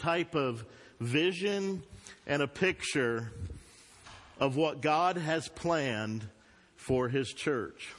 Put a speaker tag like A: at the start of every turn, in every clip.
A: type of vision and a picture of what God has planned for His church.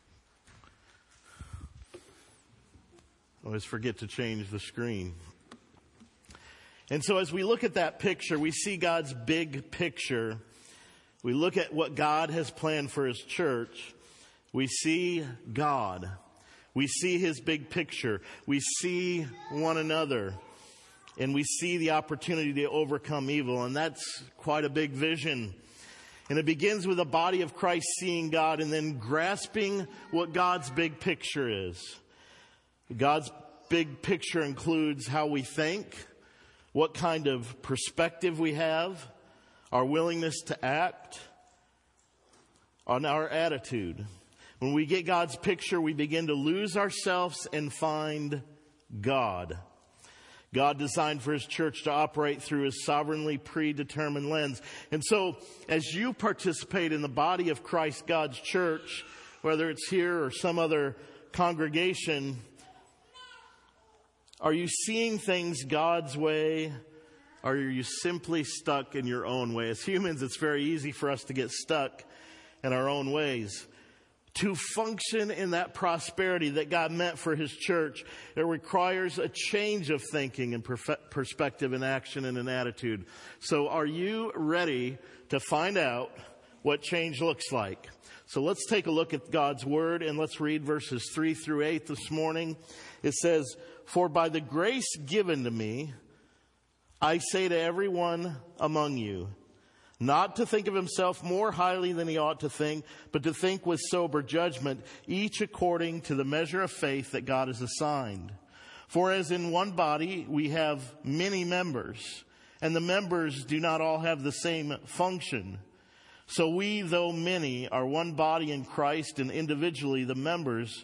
A: I always forget to change the screen. And so as we look at that picture, we see God's big picture. We look at what God has planned for His church. We see God. We see His big picture. We see one another. And we see the opportunity to overcome evil. And that's quite a big vision. And it begins with the body of Christ seeing God and then grasping what God's big picture is. God's big picture includes how we think, what kind of perspective we have, our willingness to act, on our attitude. When we get God's picture, we begin to lose ourselves and find God. God designed for His church to operate through His sovereignly predetermined lens. And so, as you participate in the body of Christ, God's church, whether it's here or some other congregation, are you seeing things God's way, or are you simply stuck in your own way? As humans, it's very easy for us to get stuck in our own ways. To function in that prosperity that God meant for His church, it requires a change of thinking and perspective and action and an attitude. So are you ready to find out what change looks like? So let's take a look at God's Word and let's read verses 3 through 8 this morning. It says, "For by the grace given to me, I say to everyone among you, not to think of himself more highly than he ought to think, but to think with sober judgment, each according to the measure of faith that God has assigned. For as in one body we have many members, and the members do not all have the same function. So we, though many, are one body in Christ, and individually the members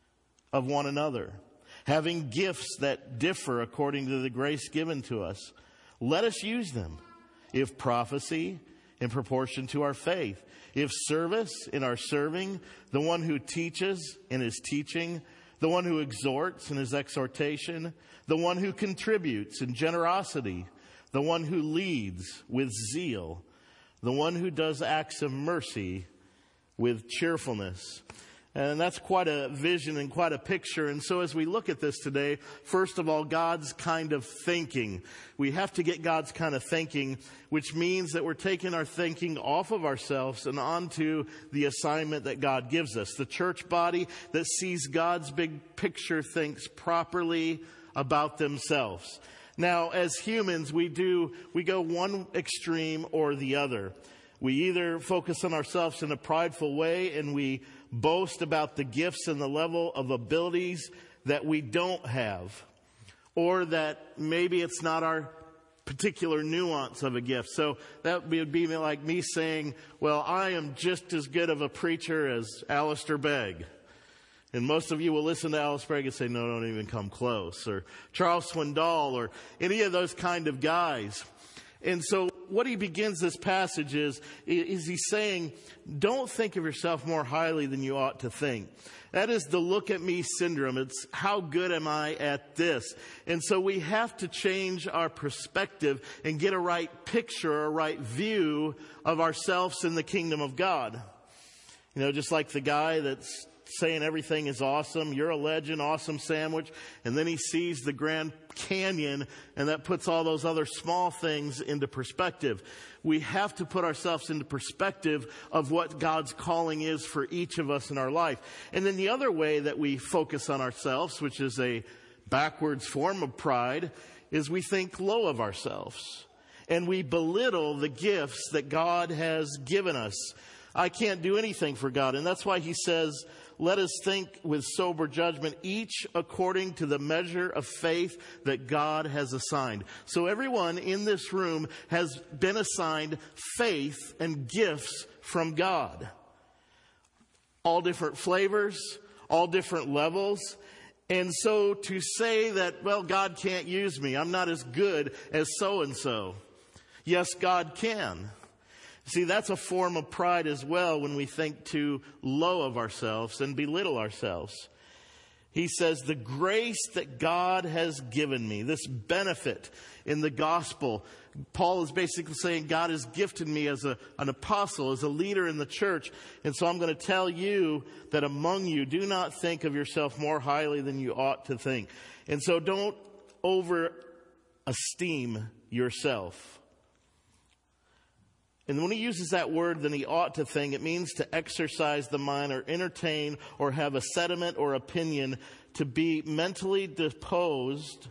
A: of one another, having gifts that differ according to the grace given to us. Let us use them. If prophecy, in proportion to our faith. If service, in our serving. The one who teaches, in his teaching. The one who exhorts, in his exhortation. The one who contributes, in generosity. The one who leads, with zeal. The one who does acts of mercy, with cheerfulness." And that's quite a vision and quite a picture. And so as we look at this today, first of all, God's kind of thinking. We have to get God's kind of thinking, which means that we're taking our thinking off of ourselves and onto the assignment that God gives us. The church body that sees God's big picture thinks properly about themselves. Now, as humans, we go one extreme or the other. We either focus on ourselves in a prideful way and we boast about the gifts and the level of abilities that we don't have, or that maybe it's not our particular nuance of a gift. So that would be like me saying, well, I am just as good of a preacher as Alistair Begg. And most of you will listen to Alistair Begg and say, no, don't even come close. Or Charles Swindoll, or any of those kind of guys. And so what he begins this passage is he's saying, don't think of yourself more highly than you ought to think. That is the look at me syndrome. It's how good am I at this? And so we have to change our perspective and get a right picture, a right view of ourselves in the kingdom of God. You know, just like the guy that's saying everything is awesome, you're a legend, awesome sandwich, and then he sees the Grand Canyon, and that puts all those other small things into perspective. We have to put ourselves into perspective of what God's calling is for each of us in our life. And then the other way that we focus on ourselves, which is a backwards form of pride, is we think low of ourselves, and we belittle the gifts that God has given us. I can't do anything for God, and that's why he says, let us think with sober judgment, each according to the measure of faith that God has assigned. So everyone in this room has been assigned faith and gifts from God. All different flavors, all different levels. And so to say that, well, God can't use me, I'm not as good as so-and-so. Yes, God can. See, that's a form of pride as well when we think too low of ourselves and belittle ourselves. He says, the grace that God has given me, this benefit in the gospel. Paul is basically saying God has gifted me as an apostle, as a leader in the church. And so I'm going to tell you that among you, do not think of yourself more highly than you ought to think. And so don't over-esteem yourself. And when he uses that word, then he ought to think, it means to exercise the mind or entertain or have a sentiment or opinion, to be mentally disposed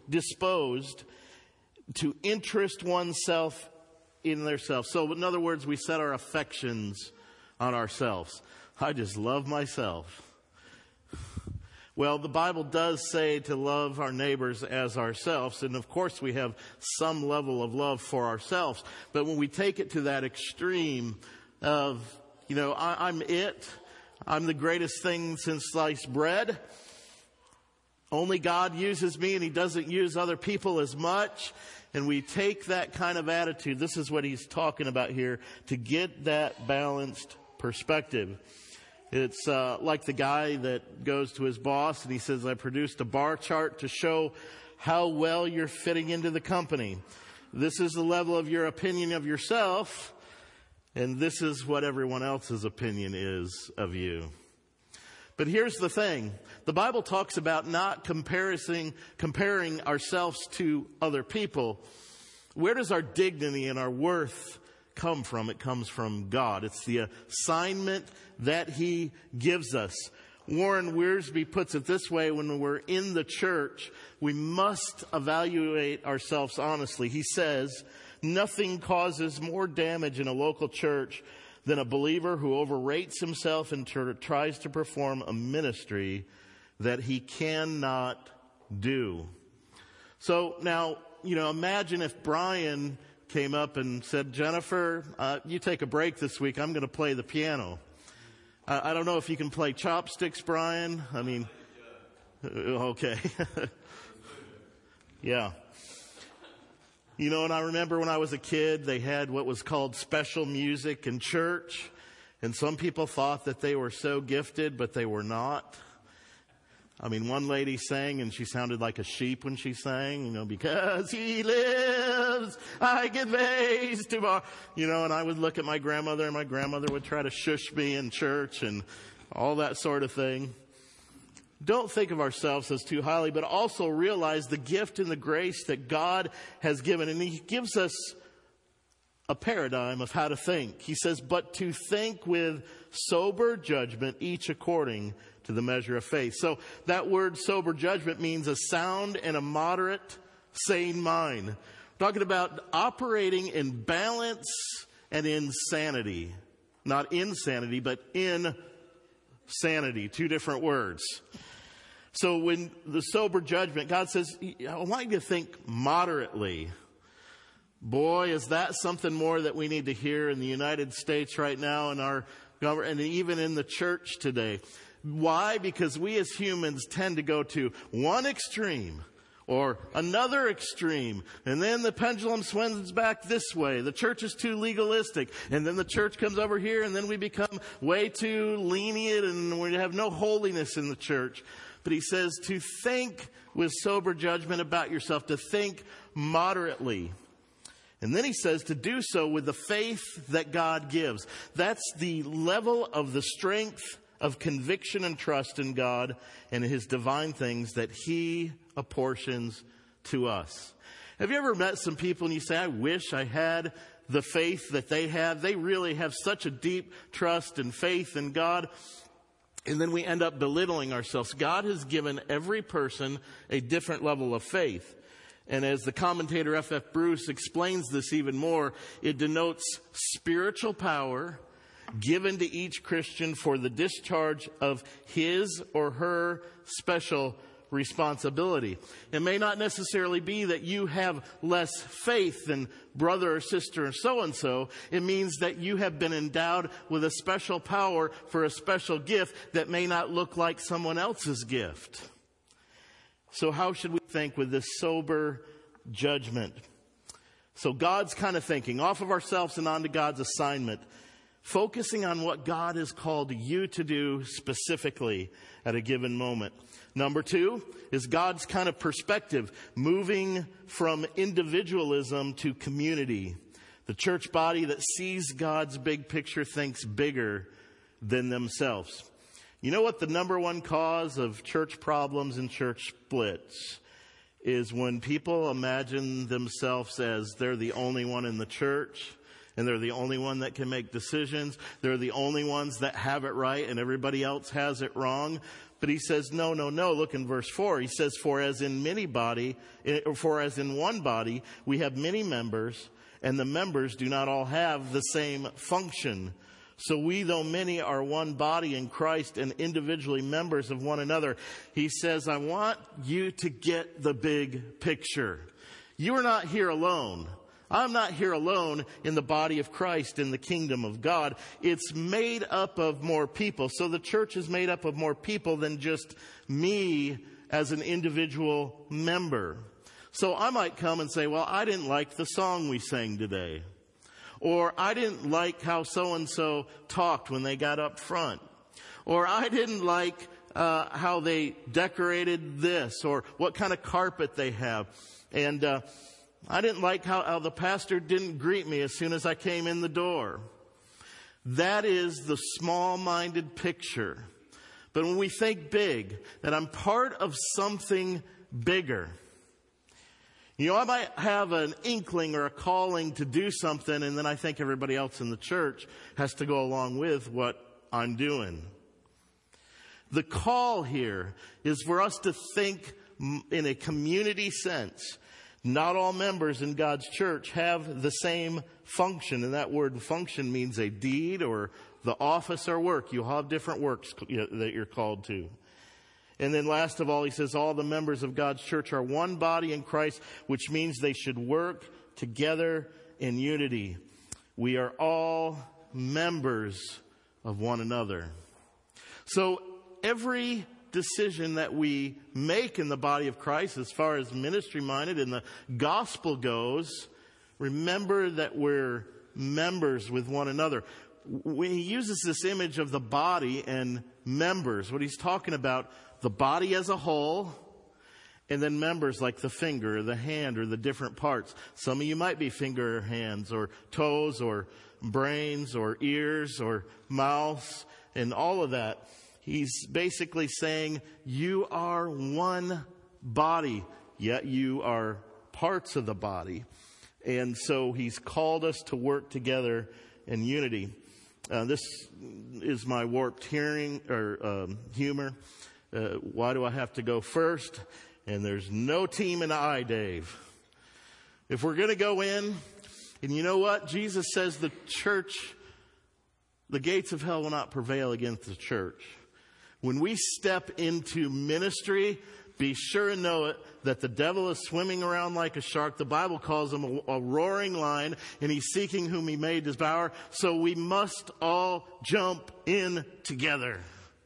A: to interest oneself in theirself. So in other words, we set our affections on ourselves. I just love myself. Well, the Bible does say to love our neighbors as ourselves. And of course, we have some level of love for ourselves. But when we take it to that extreme of, I'm it. I'm the greatest thing since sliced bread. Only God uses me and he doesn't use other people as much. And we take that kind of attitude. This is what he's talking about here, to get that balanced perspective. It's like the guy that goes to his boss and he says, I produced a bar chart to show how well you're fitting into the company. This is the level of your opinion of yourself, and this is what everyone else's opinion is of you. But here's the thing. The Bible talks about not comparing ourselves to other people. Where does our dignity and our worth come from? It comes from God. It's the assignment that he gives us. Warren Wiersbe puts it this way: when we're in the church, we must evaluate ourselves honestly. He says, nothing causes more damage in a local church than a believer who overrates himself and tries to perform a ministry that he cannot do. So now, imagine if Brian came up and said, Jennifer, you take a break this week. I'm going to play the piano. I don't know if you can play chopsticks, Brian. I mean, okay. Yeah. And I remember when I was a kid, they had what was called special music in church. And some people thought that they were so gifted, but they were not. I mean, one lady sang and she sounded like a sheep when she sang, because he lives, I give ways tomorrow. And I would look at my grandmother and my grandmother would try to shush me in church and all that sort of thing. Don't think of ourselves as too highly, but also realize the gift and the grace that God has given. And he gives us a paradigm of how to think. He says, but to think with sober judgment, each according to the measure of faith. So that word sober judgment means a sound and a moderate, sane mind. We're talking about operating in balance and in sanity. Not insanity, but in sanity. Two different words. So when the sober judgment, God says, I want you to think moderately. Boy, is that something more that we need to hear in the United States right now, in our government, and even in the church today. Why? Because we as humans tend to go to one extreme or another extreme, and then the pendulum swings back this way. The church is too legalistic, and then the church comes over here, and then we become way too lenient, and we have no holiness in the church. But he says to think with sober judgment about yourself, to think moderately. And then he says to do so with the faith that God gives. That's the level of the strength of conviction and trust in God and his divine things that he apportions to us. Have you ever met some people and you say, I wish I had the faith that they have? They really have such a deep trust and faith in God. And then we end up belittling ourselves. God has given every person a different level of faith. And as the commentator F.F. Bruce explains this even more, it denotes spiritual power given to each Christian for the discharge of his or her special responsibility. It may not necessarily be that you have less faith than brother or sister or so-and-so. It means that you have been endowed with a special power for a special gift that may not look like someone else's gift. So how should we think with this sober judgment? So God's kind of thinking, off of ourselves and onto God's assignment. Focusing on what God has called you to do specifically at a given moment. Number 2 is God's kind of perspective, moving from individualism to community. The church body that sees God's big picture thinks bigger than themselves. You know what the number one cause of church problems and church splits is? When people imagine themselves as they're the only one in the church, and they're the only one that can make decisions. They're the only ones that have it right and everybody else has it wrong. But he says, no. Look in verse 4. He says, for as in one body, we have many members, and the members do not all have the same function. So we, though many, are one body in Christ and individually members of one another. He says, I want you to get the big picture. You are not here alone. I'm not here alone in the body of Christ, in the kingdom of God. It's made up of more people. So the church is made up of more people than just me as an individual member. So I might come and say, well, I didn't like the song we sang today. Or I didn't like how so-and-so talked when they got up front. Or I didn't like how they decorated this, or what kind of carpet they have. And I didn't like how the pastor didn't greet me as soon as I came in the door. That is the small-minded picture. But when we think big, that I'm part of something bigger. You know, I might have an inkling or a calling to do something, and then I think everybody else in the church has to go along with what I'm doing. The call here is for us to think in a community sense. Not all members in God's church have the same function. And that word function means a deed or the office or work. You'll have different works that you're called to. And then last of all, he says all the members of God's church are one body in Christ, which means they should work together in unity. We are all members of one another. So every decision that we make in the body of Christ as far as ministry minded and the gospel goes, remember that we're members with one another. When he uses this image of the body and members, what he's talking about, the body as a whole, and then members like the finger or the hand or the different parts. Some of you might be finger or hands or toes or brains or ears or mouths and all of that. He's basically saying you are one body, yet you are parts of the body. And so he's called us to work together in unity. This is my warped hearing or humor. Why do I have to go first? And there's no team in I, Dave. If we're going to go in, and you know what? Jesus says the church, the gates of hell will not prevail against the church. When we step into ministry, be sure and know it, that the devil is swimming around like a shark. The Bible calls him a roaring lion, and he's seeking whom he may devour. So we must all jump in together.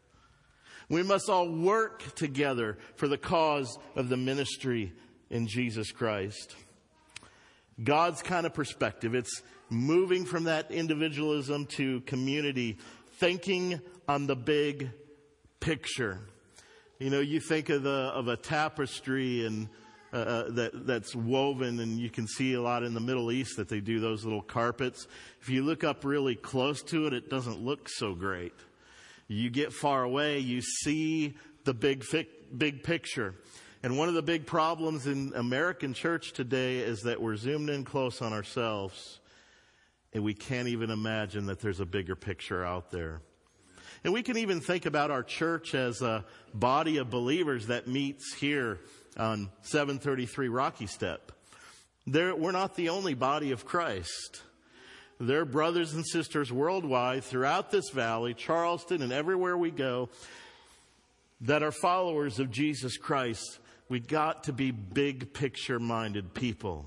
A: We must all work together for the cause of the ministry in Jesus Christ. God's kind of perspective. It's moving from that individualism to community, thinking on the big picture. You know, you think of a tapestry and that's woven, and you can see a lot in the Middle East that they do those little carpets. If you look up really close to it, it doesn't look so great. You get far away, you see the big picture. And one of the big problems in American church today is that we're zoomed in close on ourselves, and we can't even imagine that there's a bigger picture out there. And we can even think about our church as a body of believers that meets here on 733 Rocky Step. We're not the only body of Christ. There are brothers and sisters worldwide throughout this valley, Charleston, and everywhere we go that are followers of Jesus Christ. We got to be big picture minded people.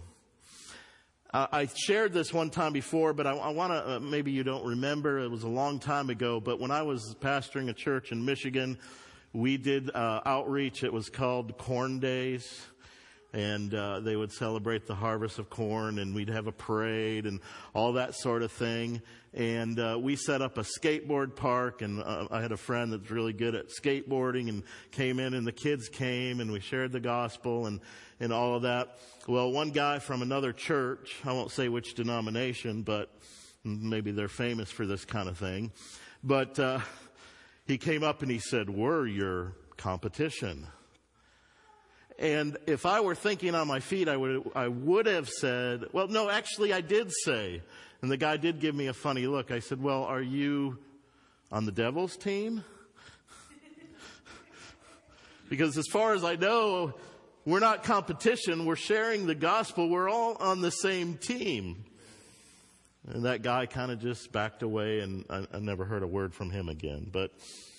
A: I shared this one time before, but I want to, maybe you don't remember, it was a long time ago, but when I was pastoring a church in Michigan, we did outreach. It was called Corn Days. And they would celebrate the harvest of corn, and we'd have a parade and all that sort of thing. And we set up a skateboard park, and I had a friend that's really good at skateboarding, and came in, and the kids came, and we shared the gospel and all of that. Well, one guy from another church, I won't say which denomination, but maybe they're famous for this kind of thing. But he came up and he said, "We're your competition." And if I were thinking on my feet, I would have said, well, no, actually I did say. And the guy did give me a funny look. I said, "Well, are you on the devil's team?" Because as far as I know, we're not competition. We're sharing the gospel. We're all on the same team. And that guy kind of just backed away, and I never heard a word from him again. But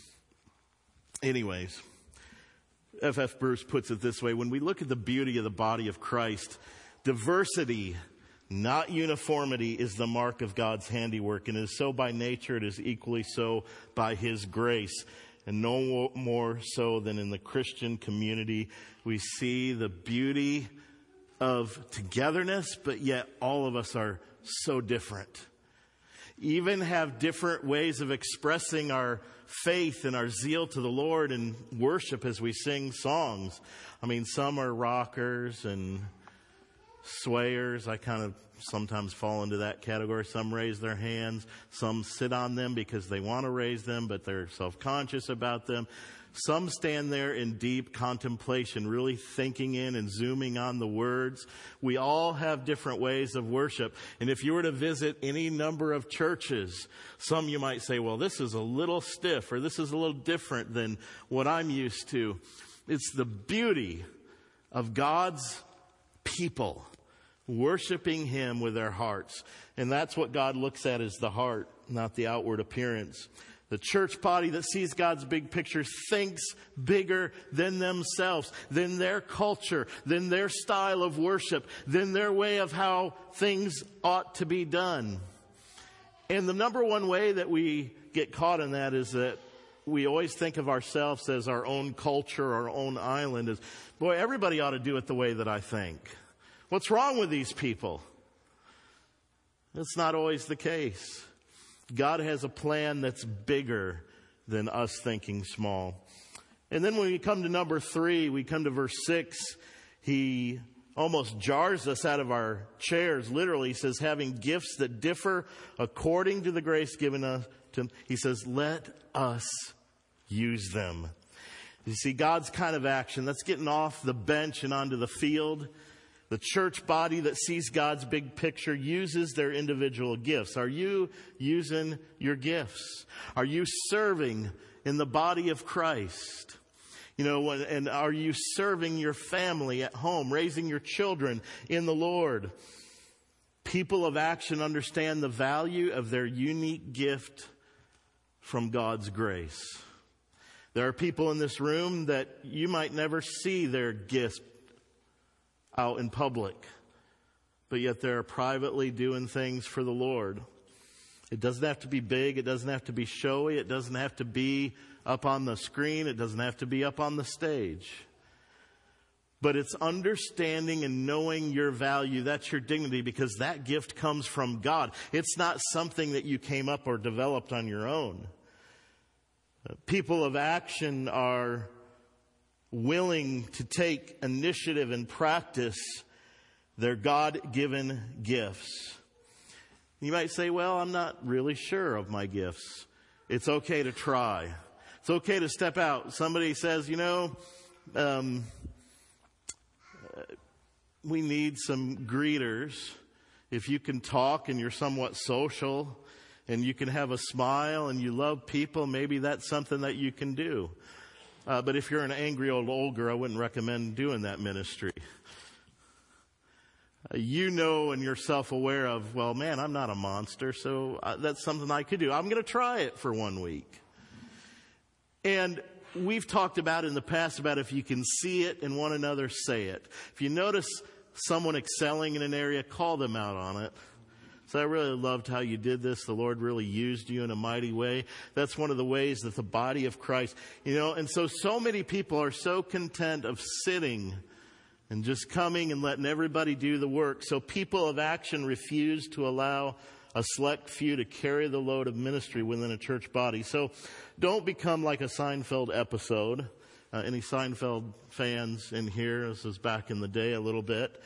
A: anyways, F.F. Bruce puts it this way: when we look at the beauty of the body of Christ, diversity, not uniformity, is the mark of God's handiwork, and it is so by nature. It is equally so by His grace, and no more so than in the Christian community. We see the beauty of togetherness, but yet all of us are so different. Even have different ways of expressing our faith and our zeal to the Lord and worship as we sing songs. I mean, some are rockers and swayers. I kind of sometimes fall into that category. Some raise their hands. Some sit on them because they want to raise them, but they're self-conscious about them. Some stand there in deep contemplation, really thinking in and zooming on the words. We all have different ways of worship. And if you were to visit any number of churches, some you might say, well, this is a little stiff, or this is a little different than what I'm used to. It's the beauty of God's people worshiping Him with their hearts. And that's what God looks at, is the heart, not the outward appearance. The church body that sees God's big picture thinks bigger than themselves, than their culture, than their style of worship, than their way of how things ought to be done. And the number one way that we get caught in that is that we always think of ourselves as our own culture, our own island. As, boy, everybody ought to do it the way that I think. What's wrong with these people? That's not always the case. God has a plan that's bigger than us thinking small. And then when we come to number 3, we come to verse 6, he almost jars us out of our chairs. Literally, he says, having gifts that differ according to the grace given us to him. He says, let us use them. You see, God's kind of action, that's getting off the bench and onto the field. The church body that sees God's big picture uses their individual gifts. Are you using your gifts? Are you serving in the body of Christ? You know, and are you serving your family at home, raising your children in the Lord? People of action understand the value of their unique gift from God's grace. There are people in this room that you might never see their gifts out in public, but yet they're privately doing things for the Lord. It doesn't have to be big. It doesn't have to be showy. It doesn't have to be up on the screen. It doesn't have to be up on the stage. But it's understanding and knowing your value. That's your dignity, because that gift comes from God. It's not something that you came up or developed on your own. People of action are willing to take initiative and practice their God-given gifts. You might say, well, I'm not really sure of my gifts. It's okay to try. It's okay to step out. Somebody says, we need some greeters. If you can talk and you're somewhat social and you can have a smile and you love people, maybe that's something that you can do. But if you're an angry old ogre, I wouldn't recommend doing that ministry. You know and you're self-aware of, well, man, I'm not a monster, so that's something I could do. I'm going to try it for 1 week. And we've talked about in the past about if you can see it in one another, say it. If you notice someone excelling in an area, call them out on it. So I really loved how you did this. The Lord really used you in a mighty way. That's one of the ways that the body of Christ, and so many people are so content of sitting and just coming and letting everybody do the work. So people of action refuse to allow a select few to carry the load of ministry within a church body. So don't become like a Seinfeld episode. Any Seinfeld fans in here? This is back in the day a little bit.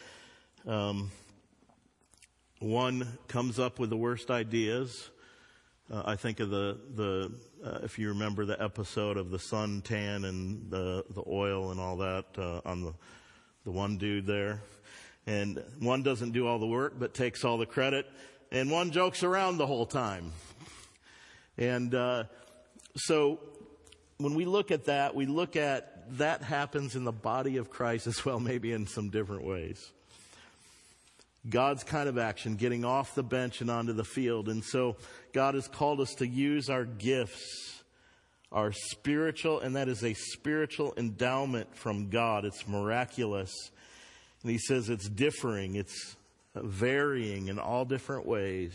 A: One comes up with the worst ideas. I think of the if you remember the episode of the suntan and the oil and all that on the one dude there. And one doesn't do all the work but takes all the credit. And one jokes around the whole time. And so when we look at that, we look at that happens in the body of Christ as well, maybe in some different ways. God's kind of action, getting off the bench and onto the field. And so God has called us to use our gifts, our spiritual, and that is a spiritual endowment from God. It's miraculous. And he says it's differing, it's varying in all different ways.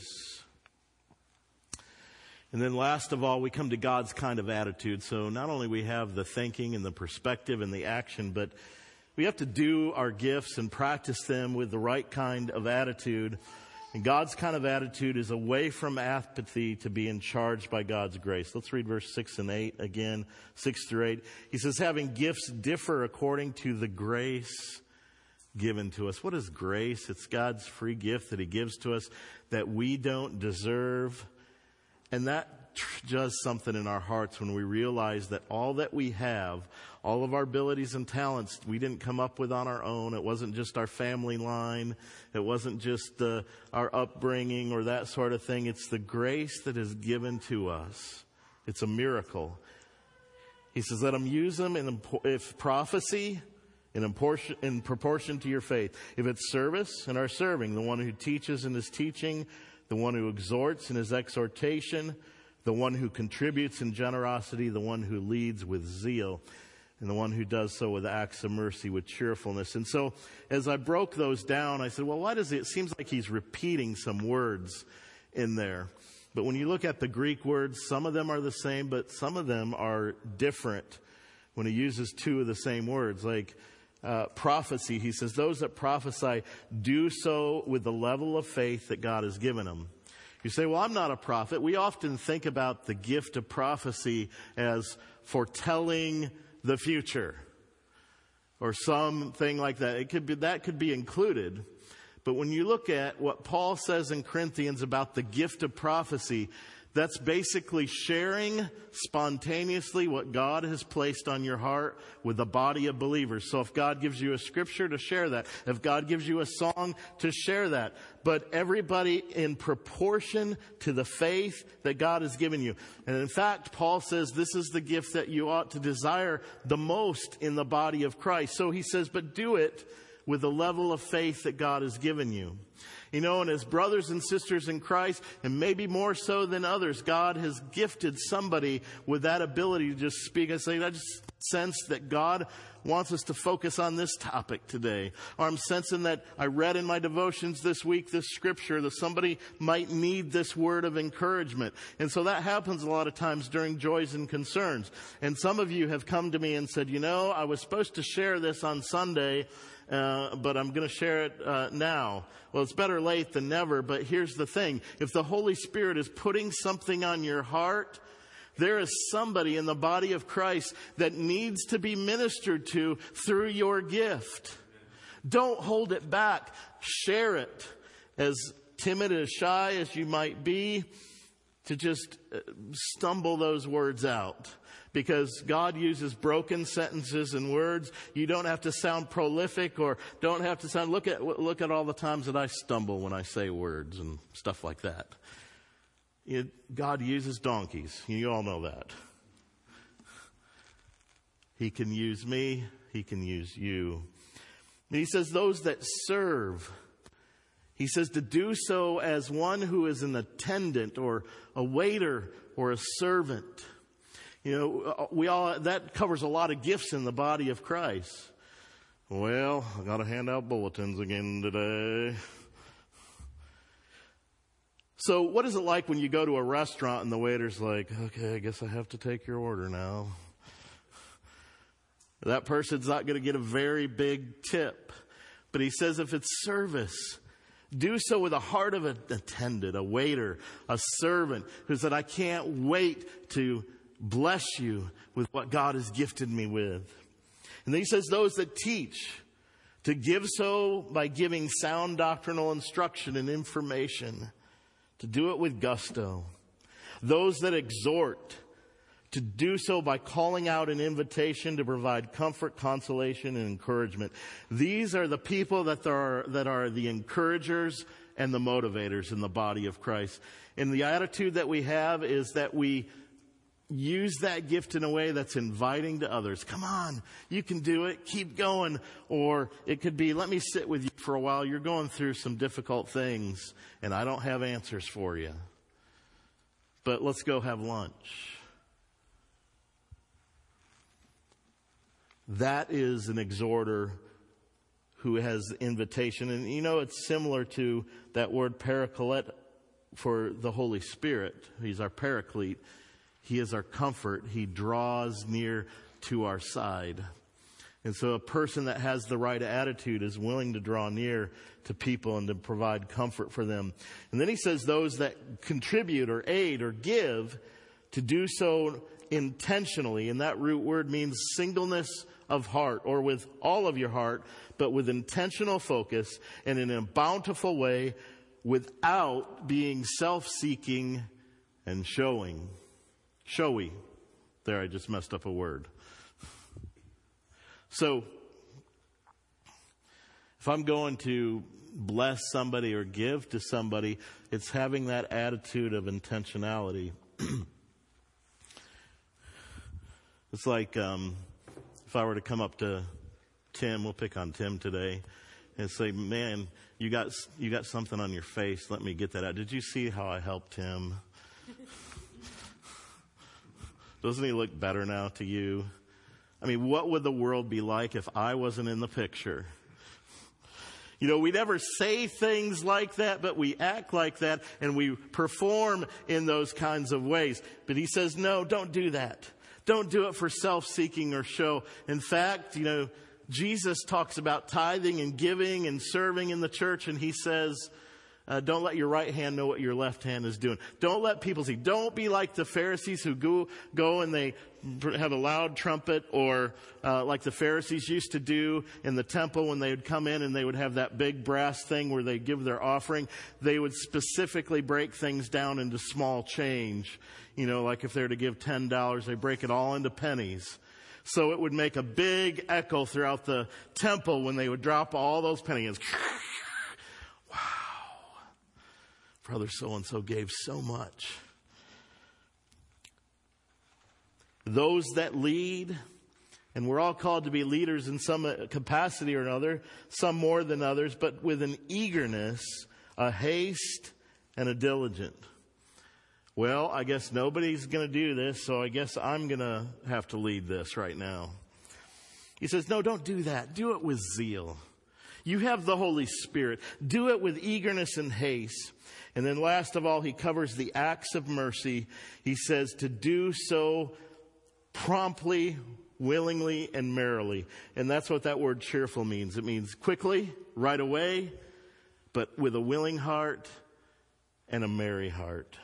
A: And then last of all, we come to God's kind of attitude. So not only we have the thinking and the perspective and the action, but we have to do our gifts and practice them with the right kind of attitude. And God's kind of attitude is away from apathy to being charged by God's grace. Let's read verse 6 and 8 again, 6 through 8. He says, having gifts differ according to the grace given to us. What is grace? It's God's free gift that he gives to us that we don't deserve. And that does something in our hearts when we realize that all that we have, all of our abilities and talents, we didn't come up with on our own. It wasn't just our family line. It wasn't just our upbringing or that sort of thing. It's the grace that is given to us. It's a miracle. He says, let them use them if prophecy, in proportion to your faith. If it's service, in our serving, the one who teaches in his teaching, the one who exhorts in his exhortation, the one who contributes in generosity, the one who leads with zeal, and the one who does so with acts of mercy, with cheerfulness. And so as I broke those down, I said, well, why does it seems like he's repeating some words in there. But when you look at the Greek words, some of them are the same, but some of them are different when he uses two of the same words. Like prophecy, he says, those that prophesy do so with the level of faith that God has given them. You say, well, I'm not a prophet. We often think about the gift of prophecy as foretelling the future or something like that. That could be included. But when you look at what Paul says in Corinthians about the gift of prophecy, that's basically sharing spontaneously what God has placed on your heart with a body of believers. So if God gives you a scripture, to share that. If God gives you a song, to share that. But everybody in proportion to the faith that God has given you. And in fact, Paul says this is the gift that you ought to desire the most in the body of Christ. So he says, but do it with the level of faith that God has given you. You know, and as brothers and sisters in Christ, and maybe more so than others, God has gifted somebody with that ability to just speak. I just sense that God wants us to focus on this topic today. Or I'm sensing that I read in my devotions this week, this scripture, that somebody might need this word of encouragement. And so that happens a lot of times during joys and concerns. And some of you have come to me and said, you know, I was supposed to share this on Sunday, but I'm going to share it now. Well, it's better late than never, but here's the thing. If the Holy Spirit is putting something on your heart, there is somebody in the body of Christ that needs to be ministered to through your gift. Don't hold it back. Share it. As timid, as shy as you might be, to just stumble those words out. Because God uses broken sentences and words. You don't have to sound prolific or don't have to sound, look at all the times that I stumble when I say words and stuff like that. God uses donkeys. You all know that. He can use me. He can use you. And he says those that serve. He says to do so as one who is an attendant or a waiter or a servant. You know, that covers a lot of gifts in the body of Christ. Well, I got to hand out bulletins again today. So what is it like when you go to a restaurant and the waiter's like, okay, I guess I have to take your order now. That person's not going to get a very big tip. But he says if it's service, do so with a heart of an attendant, a waiter, a servant who said, I can't wait to bless you with what God has gifted me with. And then he says those that teach, to give so by giving sound doctrinal instruction and information, to do it with gusto. Those that exhort, to do so by calling out an invitation to provide comfort, consolation, and encouragement. These are the people that are the encouragers and the motivators in the body of Christ. And the attitude that we have is that we use that gift in a way that's inviting to others. Come on, you can do it. Keep going. Or it could be, let me sit with you for a while. You're going through some difficult things, and I don't have answers for you. But let's go have lunch. That is an exhorter who has invitation. And you know, it's similar to that word paraclete for the Holy Spirit. He's our paraclete. He is our comfort. He draws near to our side. And so a person that has the right attitude is willing to draw near to people and to provide comfort for them. And then he says those that contribute or aid or give, to do so intentionally. And that root word means singleness of heart, or with all of your heart, but with intentional focus and in a bountiful way, without being self-seeking and showy. There, I just messed up a word. So, if I'm going to bless somebody or give to somebody, it's having that attitude of intentionality. It's like if I were to come up to Tim, we'll pick on Tim today, and say, man, you got something on your face. Let me get that out. Did you see how I helped him? Doesn't he look better now to you? I mean, what would the world be like if I wasn't in the picture? You know, we never say things like that, but we act like that, and we perform in those kinds of ways. But he says, no, don't do that. Don't do it for self-seeking or show. In fact, you know, Jesus talks about tithing and giving and serving in the church, and he says, don't let your right hand know what your left hand is doing. Don't let people see. Don't be like the Pharisees who go and they have a loud trumpet, or like the Pharisees used to do in the temple when they would come in and they would have that big brass thing where they give their offering. They would specifically break things down into small change. You know, like if they were to give $10, they break it all into pennies. So it would make a big echo throughout the temple when they would drop all those pennies. Wow. Brother so-and-so gave so much. Those that lead, and we're all called to be leaders in some capacity or another, some more than others, but with an eagerness, a haste, and a diligent. Well, I guess nobody's going to do this, so I guess I'm going to have to lead this right now. He says, no, don't do that. Do it with zeal. You have the Holy Spirit. Do it with eagerness and haste. And then last of all, he covers the acts of mercy. He says to do so promptly, willingly, and merrily. And that's what that word cheerful means. It means quickly, right away, but with a willing heart and a merry heart.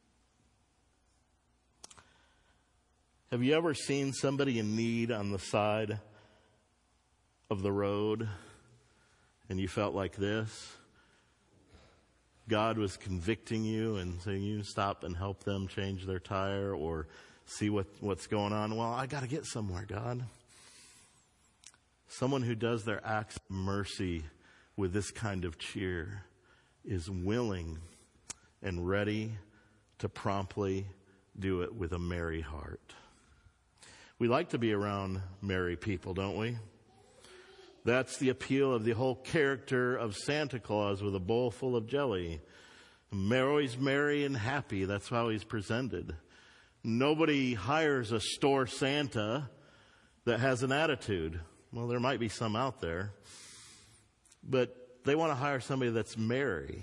A: Have you ever seen somebody in need on the side of the road and you felt like this? God was convicting you and saying, you stop and help them change their tire or see what's going on. Well, I got to get somewhere, God. Someone who does their acts of mercy with this kind of cheer is willing and ready to promptly do it with a merry heart. We like to be around merry people, don't we? That's the appeal of the whole character of Santa Claus with a bowl full of jelly. Always merry and happy. That's how he's presented. Nobody hires a store Santa that has an attitude. Well, there might be some out there. But they want to hire somebody that's merry.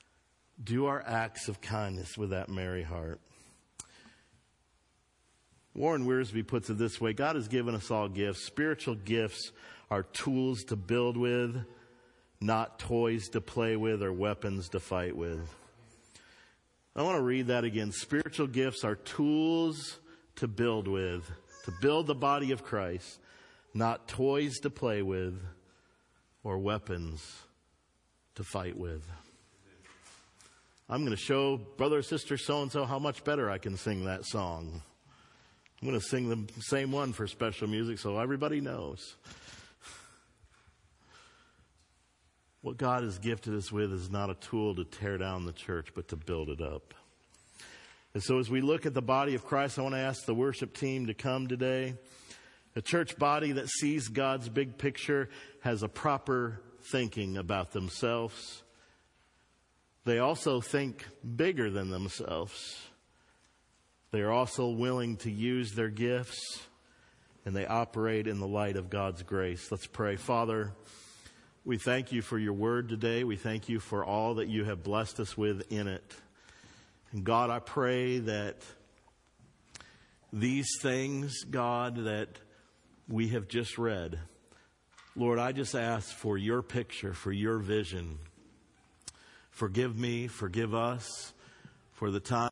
A: Do our acts of kindness with that merry heart. Warren Wiersbe puts it this way: God has given us all gifts. Spiritual gifts are tools to build with, not toys to play with or weapons to fight with. I want to read that again. Spiritual gifts are tools to build with, to build the body of Christ, not toys to play with or weapons to fight with. I'm going to show brother or sister so-and-so how much better I can sing that song. I'm going to sing the same one for special music so everybody knows. What God has gifted us with is not a tool to tear down the church, but to build it up. And so as we look at the body of Christ, I want to ask the worship team to come today. A church body that sees God's big picture has a proper thinking about themselves. They also think bigger than themselves. They are also willing to use their gifts, and they operate in the light of God's grace. Let's pray. Father, we thank you for your word today. We thank you for all that you have blessed us with in it. And God, I pray that these things, God, that we have just read, Lord, I just ask for your picture, for your vision. Forgive me, forgive us for the time